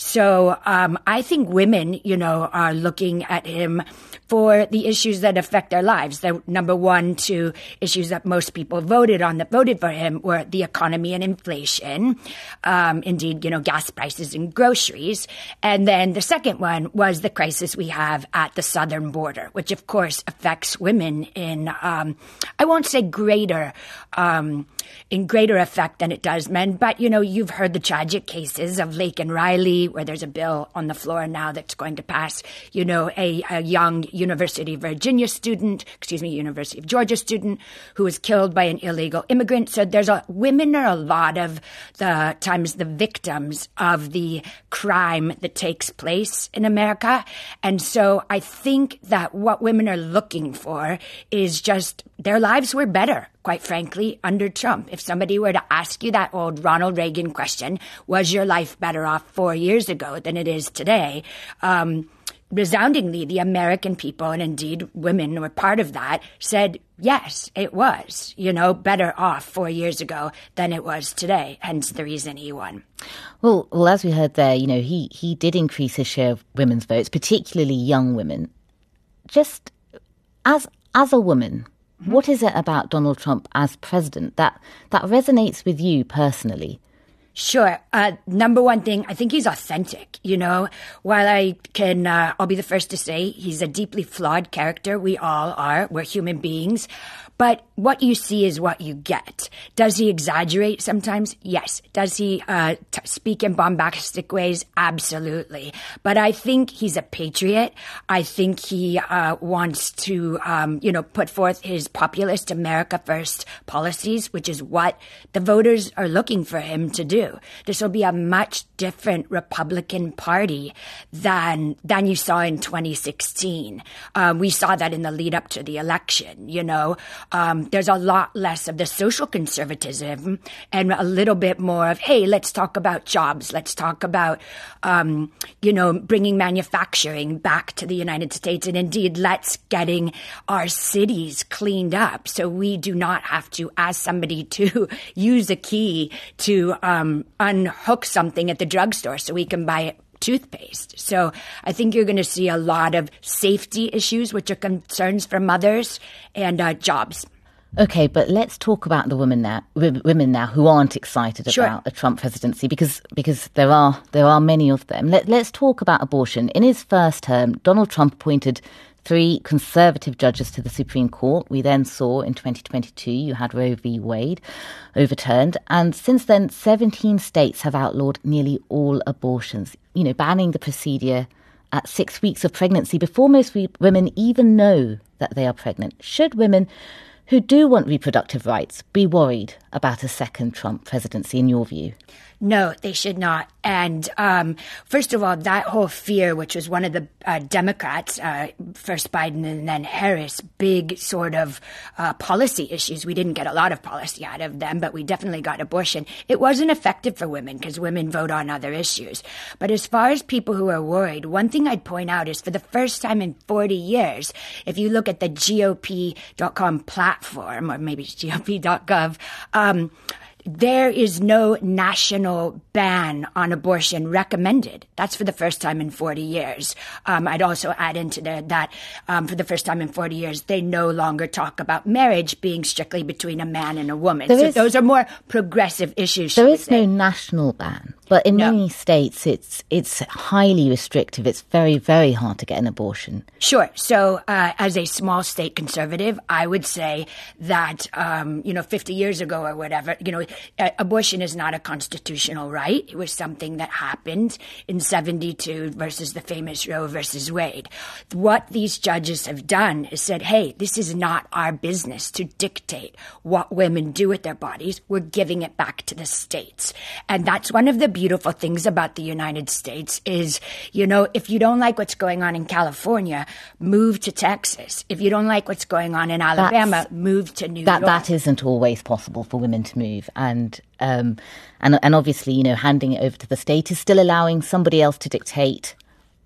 So um, I think women, you know, are looking at him for the issues that affect their lives. The number one two issues that most people voted on that voted for him were the economy and inflation. Um, indeed, you know, gas prices and groceries. And then the second one was the crisis we have at the southern border, which of course affects women in, um, I won't say greater, um, in greater effect than it does men. But, you know, you've heard the tragic cases of Laken Riley, where there's a bill on the floor now that's going to pass, you know, a, a young University of Virginia student, excuse me, University of Georgia student who was killed by an illegal immigrant. So there's a, women are a lot of the times the victims of the crime that takes place in America. And so I think that what women are looking for is just their lives were better, quite frankly, under Trump. If somebody were to ask you that old Ronald Reagan question, was your life better off four years ago than it is today? Um, resoundingly, the American people, and indeed women were part of that, said, yes, it was, you know, better off four years ago than it was today, hence the reason he won. Well, well, as we heard there, you know, he, he did increase his share of women's votes, particularly young women. Just as as a woman, mm-hmm. what is it about Donald Trump as president that, that resonates with you personally? Sure. Uh, number one thing, I think he's authentic, you know. While I can, uh, I'll be the first to say he's a deeply flawed character. We all are. We're human beings. But what you see is what you get. Does he exaggerate sometimes? Yes. Does he uh, t- speak in bombastic ways? Absolutely. But I think he's a patriot. I think he uh, wants to, um, you know, put forth his populist America First policies, which is what the voters are looking for him to do. This will be a much different Republican Party than than you saw in twenty sixteen. Um, we saw that in the lead up to the election, you know. Um, there's a lot less of the social conservatism and a little bit more of, hey, let's talk about jobs. Let's talk about, um, you know, bringing manufacturing back to the United States. And indeed, let's getting our cities cleaned up so we do not have to ask somebody to use a key to um, unhook something at the drugstore so we can buy it. Toothpaste. So I think you're going to see a lot of safety issues, which are concerns for mothers, and uh, jobs. Okay, but let's talk about the women now. Women now who aren't excited Sure. about a Trump presidency, because because there are there are many of them. Let, let's talk about abortion. In his first term, Donald Trump appointed three conservative judges to the Supreme Court. We then saw in twenty twenty-two you had Roe v. Wade overturned. And since then, seventeen states have outlawed nearly all abortions, you know, banning the procedure at six weeks of pregnancy before most we- women even know that they are pregnant. Should women who do want reproductive rights be worried about a second Trump presidency, in your view? No, they should not. And um, first of all, that whole fear, which was one of the uh, Democrats, uh, first Biden and then Harris, big sort of uh, policy issues. We didn't get a lot of policy out of them, but we definitely got abortion. It wasn't effective for women because women vote on other issues. But as far as people who are worried, one thing I'd point out is for the first time in forty years, if you look at the G O P dot com platform, or maybe it's G O P dot gov, um, there is no national ban on abortion recommended. That's for the first time in forty years. Um, I'd also add into there that um, for the first time in forty years, they no longer talk about marriage being strictly between a man and a woman. There so is, those are more progressive issues. There is no national ban, but in No. many states, it's it's highly restrictive. It's very, very hard to get an abortion. Sure. So uh, as a small state conservative, I would say that, um, you know, fifty years ago or whatever, you know, uh, abortion is not a constitutional right. It was something that happened in seventy-two versus the famous Roe versus Wade. What these judges have done is said, hey, this is not our business to dictate what women do with their bodies. We're giving it back to the states. And that's one of the beautiful things about the United States is, you know, if you don't like what's going on in California, move to Texas. If you don't like what's going on in Alabama, That's- move to New That York. that isn't always possible for women to move, and um, and and obviously, you know, handing it over to the state is still allowing somebody else to dictate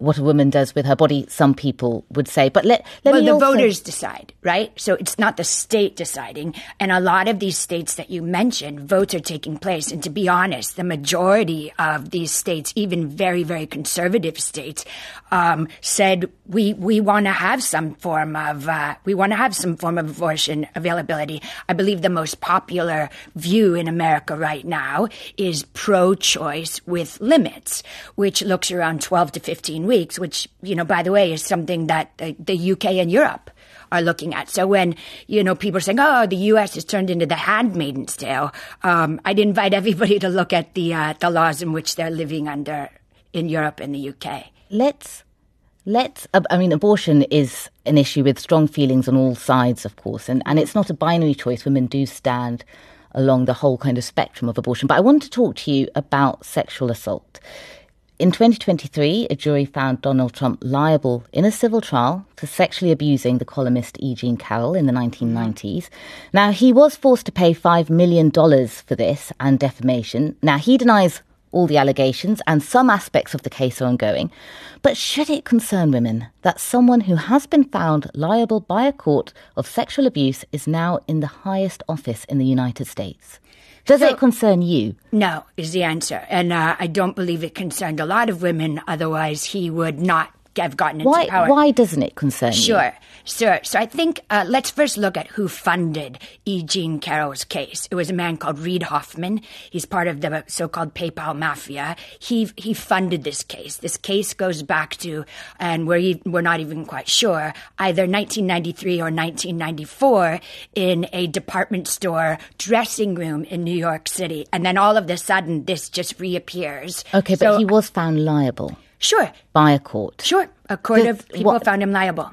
what a woman does with her body, some people would say. But let, let well, me the also... voters decide, right? So it's not the state deciding. And a lot of these states that you mentioned, votes are taking place. And to be honest, the majority of these states, even very, very conservative states, um, said we we want to have some form of uh, we want to have some form of abortion availability. I believe the most popular view in America right now is pro-choice with limits, which looks around twelve to fifteen weeks, which, you know, by the way, is something that the, the U K and Europe are looking at. So when, you know, people are saying, oh, the U S has turned into the handmaiden's tale, um, I'd invite everybody to look at the uh, the laws in which they're living under in Europe and the U K. Let's, let's, I mean, abortion is an issue with strong feelings on all sides, of course, and, and it's not a binary choice. Women do stand along the whole kind of spectrum of abortion. But I want to talk to you about sexual assault. In twenty twenty-three, a jury found Donald Trump liable in a civil trial for sexually abusing the columnist E. Jean Carroll in the nineteen nineties. Now, he was forced to pay five million dollars for this and defamation. Now, he denies all the allegations and some aspects of the case are ongoing. But should it concern women that someone who has been found liable by a court of sexual abuse is now in the highest office in the United States? Does so, it concern you? No, is the answer. And uh, I don't believe it concerned a lot of women. Otherwise, he would not have gotten into why, power. Why doesn't it concern sure, you? Sure, sure. So I think uh, let's first look at who funded E. Jean Carroll's case. It was a man called Reid Hoffman. He's part of the so-called PayPal mafia. He he funded this case. This case goes back to, and we're, we're not even quite sure, either nineteen ninety-three or nineteen ninety-four in a department store dressing room in New York City. And then all of a sudden, this just reappears. Okay, so, but he was found liable. Sure. By a court. Sure. A court Does, of people what, found him liable.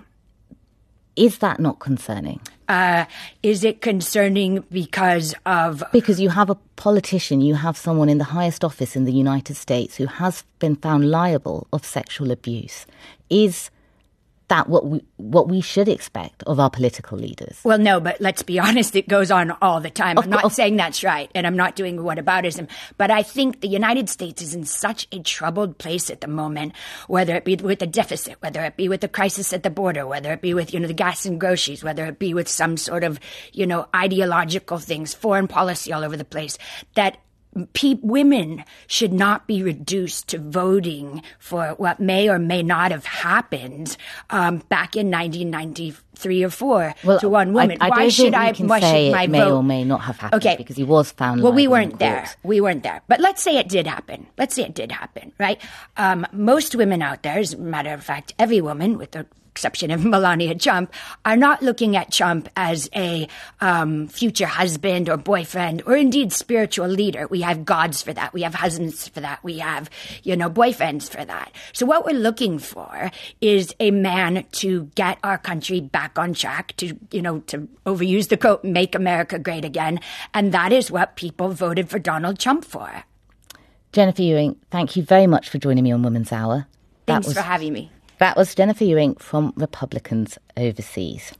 Is that not concerning? Uh, is it concerning because of... Because you have a politician, you have someone in the highest office in the United States who has been found liable of sexual abuse. Is that what we what we should expect of our political leaders? Well, no, but let's be honest, it goes on all the time. Of I'm not course. saying that's right, and I'm not doing whataboutism, but I think the United States is in such a troubled place at the moment, whether it be with the deficit, whether it be with the crisis at the border, whether it be with, you know, the gas and groceries, whether it be with some sort of, you know, ideological things, foreign policy all over the place, that Pe- women should not be reduced to voting for what may or may not have happened um, back in nineteen ninety-three or four well, to one woman. I, I why don't should think I? we can why say should my it may vote? or may not have happened okay. because he was found. Well, we liable weren't in there. court. We weren't there. But let's say it did happen. Let's say it did happen, right? Um, most women out there, as a matter of fact, every woman, with the exception of Melania Trump, are not looking at Trump as a um, future husband or boyfriend or indeed spiritual leader. We have gods for that. We have husbands for that. We have, you know, boyfriends for that. So what we're looking for is a man to get our country back on track, to, you know, to overuse the quote, make America great again. And that is what people voted for Donald Trump for. Jennifer Ewing, thank you very much for joining me on Women's Hour. That Thanks was- for having me. That was Jennifer Ewing from Republicans Overseas.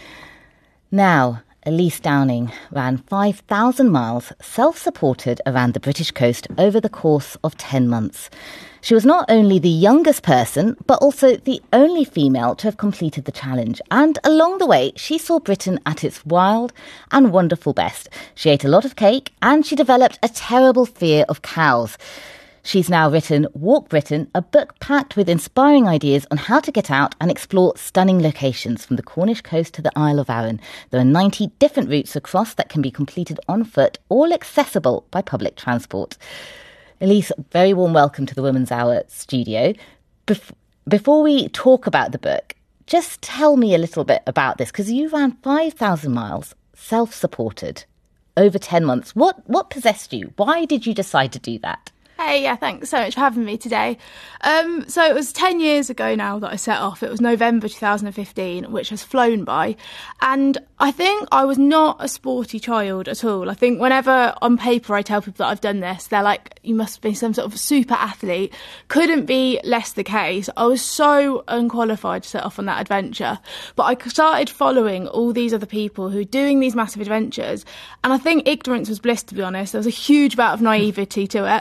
Now, Elise Downing ran five thousand miles self-supported around the British coast over the course of ten months. She was not only the youngest person, but also the only female to have completed the challenge. And along the way, she saw Britain at its wild and wonderful best. She ate a lot of cake and she developed a terrible fear of cows. She's now written Walk Britain, a book packed with inspiring ideas on how to get out and explore stunning locations from the Cornish coast to the Isle of Arran. There are ninety different routes across that can be completed on foot, all accessible by public transport. Elise, very warm welcome to the Women's Hour studio. Bef- before we talk about the book, just tell me a little bit about this, because you ran five thousand miles self-supported over ten months. What, what possessed you? Why did you decide to do that? Hey, yeah, thanks so much for having me today. Um, so it was ten years ago now that I set off. It was November two thousand fifteen, which has flown by. And I think I was not a sporty child at all. I think whenever on paper I tell people that I've done this, they're like, you must be some sort of super athlete. Couldn't be less the case. I was so unqualified to set off on that adventure. But I started following all these other people who are doing these massive adventures. And I think ignorance was bliss, to be honest. There was a huge amount of naivety to it. And I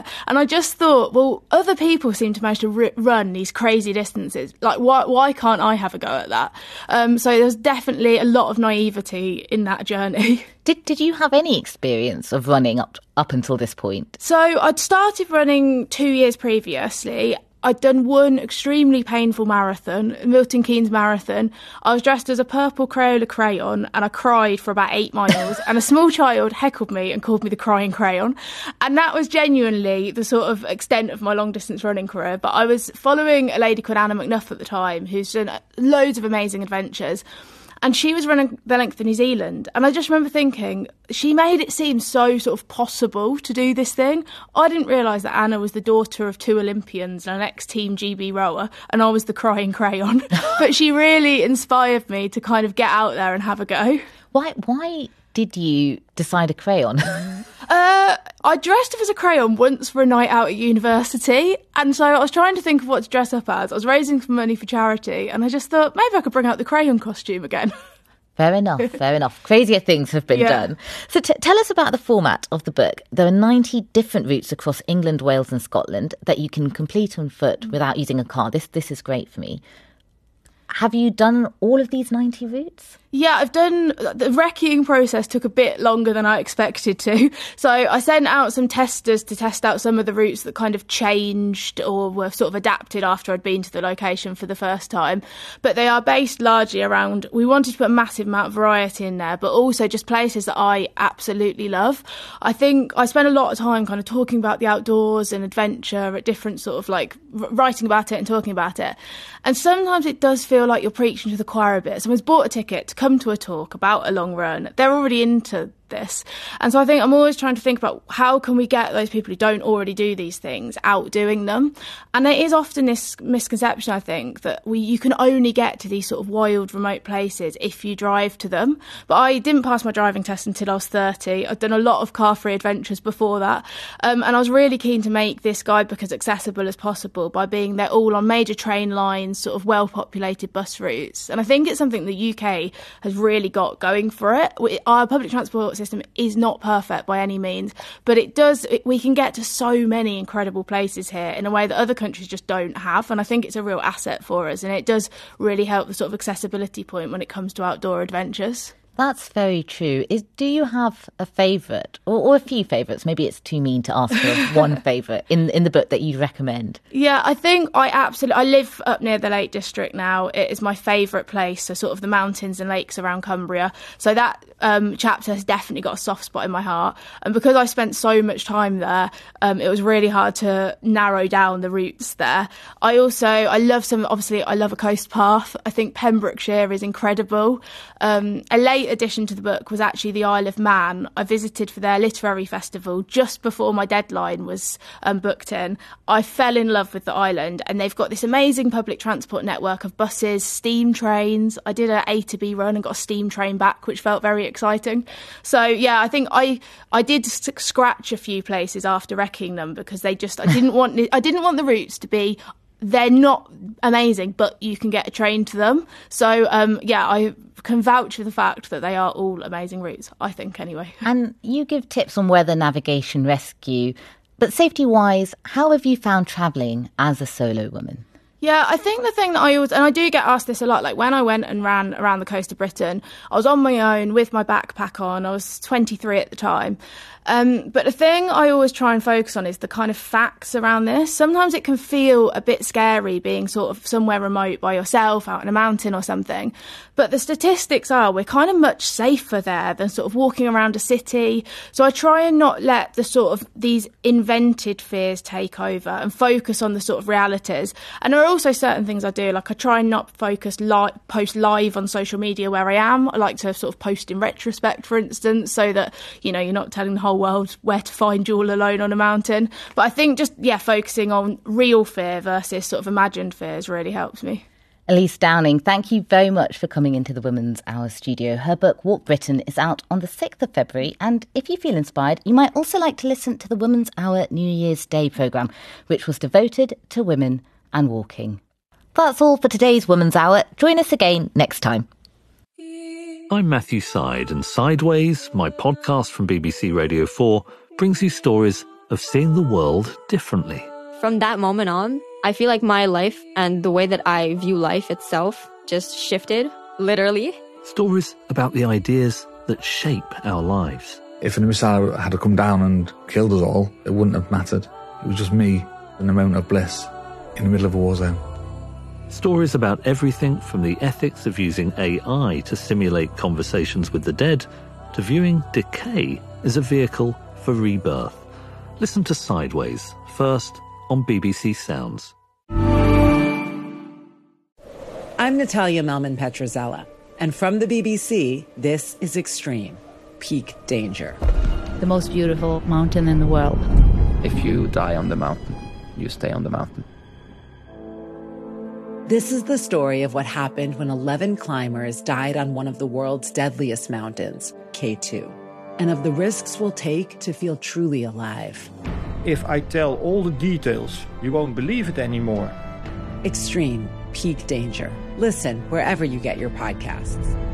just thought, well, other people seem to manage to r- run these crazy distances. Like, why why can't I have a go at that? Um, so there's definitely a lot of naivety in that journey. Did Did you have any experience of running up up until this point? So I'd started running two years previously. I'd done one extremely painful marathon, Milton Keynes Marathon. I was dressed as a purple Crayola crayon and I cried for about eight miles and a small child heckled me and called me the crying crayon. And that was genuinely the sort of extent of my long distance running career. But I was following a lady called Anna McNuff at the time who's done loads of amazing adventures. And she was running the length of New Zealand. And I just remember thinking, she made it seem so sort of possible to do this thing. I didn't realise that Anna was the daughter of two Olympians and an ex-Team G B rower, and I was the crying crayon. But she really inspired me to kind of get out there and have a go. Why, why did you decide a crayon? Uh, I dressed up as a crayon once for a night out at university, and so I was trying to think of what to dress up as. I was raising some money for charity, and I just thought maybe I could bring out the crayon costume again. Fair enough, fair enough. Crazier things have been yeah. done. So t- tell us about the format of the book. There are ninety different routes across England, Wales and Scotland that you can complete on foot without using a car. This This is great for me. Have you done all of these ninety routes? Yeah, I've done, the recceing process took a bit longer than I expected to. So I sent out some testers to test out some of the routes that kind of changed or were sort of adapted after I'd been to the location for the first time. But they are based largely around, we wanted to put a massive amount of variety in there, but also just places that I absolutely love. I think I spent a lot of time kind of talking about the outdoors and adventure at different sort of like writing about it and talking about it. And sometimes it does feel like you're preaching to the choir a bit. Someone's bought a ticket to come to a talk about a long run. They're already into this. And so I think I'm always trying to think about how can we get those people who don't already do these things out doing them. And there is often this misconception, I think, that we you can only get to these sort of wild, remote places if you drive to them. But I didn't pass my driving test until I was thirty. I'd done a lot of car-free adventures before that. Um, and I was really keen to make this guidebook as accessible as possible by being they're all on major train lines, sort of well-populated bus routes. And I think it's something the U K has really got going for it. We, our public transport system is not perfect by any means, but it does, it, we can get to so many incredible places here in a way that other countries just don't have, and I think it's a real asset for us, and it does really help the sort of accessibility point when it comes to outdoor adventures. That's very true. Is do you have a favourite or, or a few favourites? Maybe it's too mean to ask for one favourite in in the book that you'd recommend. Yeah, I think I absolutely. I live up near the Lake District now. It is my favourite place. So sort of the mountains and lakes around Cumbria. So that um, chapter has definitely got a soft spot in my heart. And because I spent so much time there, um, it was really hard to narrow down the routes there. I also I love some. Obviously, I love a coast path. I think Pembrokeshire is incredible. Um, a late addition to the book was actually the Isle of Man. I visited for their literary festival just before my deadline was um, booked in. I fell in love with the island, and they've got this amazing public transport network of buses, steam trains. I did a A to B run and got a steam train back, which felt very exciting. So yeah, I think I I did scratch a few places after wrecking them because they just I didn't want I didn't want the routes to be. They're not amazing, but you can get a train to them. So, um, yeah, I can vouch for the fact that they are all amazing routes, I think, anyway. And you give tips on weather, navigation, rescue. But safety-wise, how have you found travelling as a solo woman? Yeah, I think the thing that I always, and I do get asked this a lot, like when I went and ran around the coast of Britain, I was on my own with my backpack on. I was twenty-three at the time. Um, but the thing I always try and focus on is the kind of facts around this. Sometimes it can feel a bit scary being sort of somewhere remote by yourself, out in a mountain or something. But the statistics are we're kind of much safer there than sort of walking around a city. So I try and not let the sort of these invented fears take over and focus on the sort of realities. And there are also certain things I do, like I try and not focus li- post live on social media where I am. I like to sort of post in retrospect, for instance, so that, you know, you're not telling the whole world where to find you all alone on a mountain. But I think just, yeah, focusing on real fear versus sort of imagined fears really helps me. Elise Downing, thank you very much for coming into the Women's Hour studio. Her book, Walk Britain, is out on the sixth of February. And if you feel inspired, you might also like to listen to the Women's Hour New Year's Day programme, which was devoted to women and walking. That's all for today's Women's Hour. Join us again next time. I'm Matthew Side, and Sideways, my podcast from B B C Radio four, brings you stories of seeing the world differently. From that moment on, I feel like my life and the way that I view life itself just shifted, literally. Stories about the ideas that shape our lives. If an missile had come down and killed us all, it wouldn't have mattered. It was just me in a moment of bliss in the middle of a war zone. Stories about everything from the ethics of using A I to simulate conversations with the dead to viewing decay as a vehicle for rebirth. Listen to Sideways, first on B B C Sounds. I'm Natalia Melman-Petrozella, and from the B B C, this is Extreme, Peak Danger. The most beautiful mountain in the world. If you die on the mountain, you stay on the mountain. This is the story of what happened when eleven climbers died on one of the world's deadliest mountains, K two, and of the risks we'll take to feel truly alive. If I tell all the details, you won't believe it anymore. Extreme, Peak Danger. Listen wherever you get your podcasts.